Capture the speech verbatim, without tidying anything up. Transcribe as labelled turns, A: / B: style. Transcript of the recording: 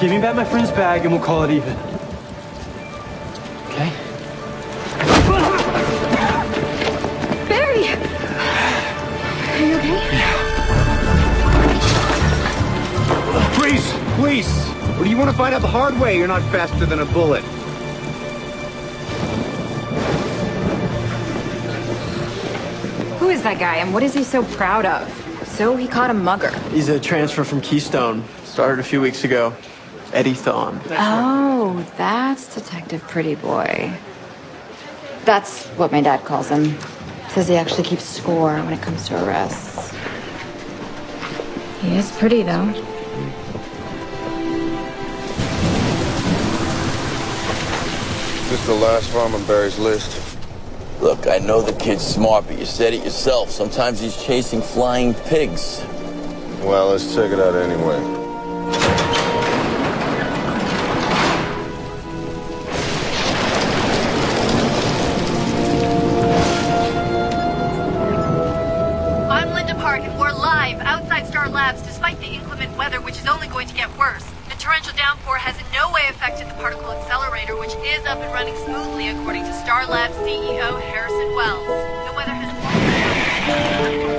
A: Give me back my friend's bag and we'll call it even. Okay?
B: Barry! Are you okay?
A: Yeah.
C: Freeze! Please! What do you want to find out the hard way? You're not faster than a bullet.
B: Who is that guy and what is he so proud of? So he caught a mugger.
A: He's a transfer from Keystone. Started a few weeks ago. Eddie Thawne.
B: Oh, that's Detective Pretty Boy. That's what my dad calls him. Says he actually keeps score when it comes to arrests. He is pretty, though.
D: Just the last farm on Barry's list.
E: Look, I know the kid's smart, but you said it yourself. Sometimes he's chasing flying pigs.
D: Well, let's check it out anyway.
F: I'm Linda Park, and we're live outside Star Labs despite the inclement weather, which is only going to get worse. The torrential downpour has in no way affected the particle accelerator, which is up and running smoothly, according to Star Labs C E O Harrison Wells. The weather has...